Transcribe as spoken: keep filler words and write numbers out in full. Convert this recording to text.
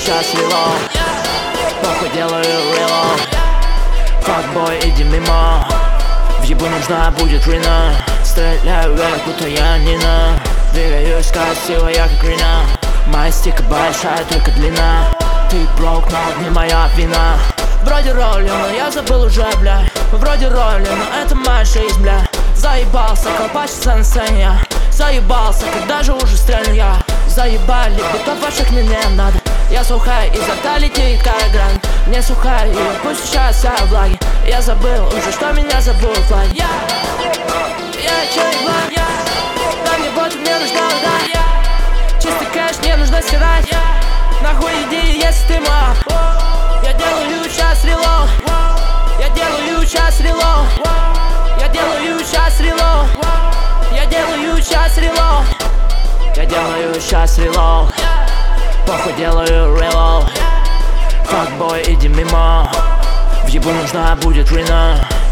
сейчас релоуд. Похуй делаю релоуд. Факбой, иди мимо. В ебу нужна будет Рина. Стреляю вверх, будто я Нина. Двигаюсь красиво, я как Рина. Моя стика большая, только длина. Ты брок, но не моя вина. Вроде роли, но я забыл уже, бля. Вроде роли, но это моя жизнь, бля. Заебался колпачиться на сцене я. Заебался, когда же уже стрельну я. Заебали, битов ваших мне не надо. Я сухая, изо рта летит кайгран. Не сухая, и пусть сейчас вся влаги. Я забыл уже, что меня зовут флаг. Я, я человек благ, я. Да мне вот мне нужна вода, я. Чистый кэш, не нужно стирать, я. Нахуй иди, если ты мог. Я делаю сейчас релоуд. Я делаю сейчас релоуд. Я делаю сейчас релоуд. Я делаю сейчас релоуд. Я делаю сейчас релоуд. Похуй делаю релоуд. Факбой, иди мимо. В ебу нужна будет Рина.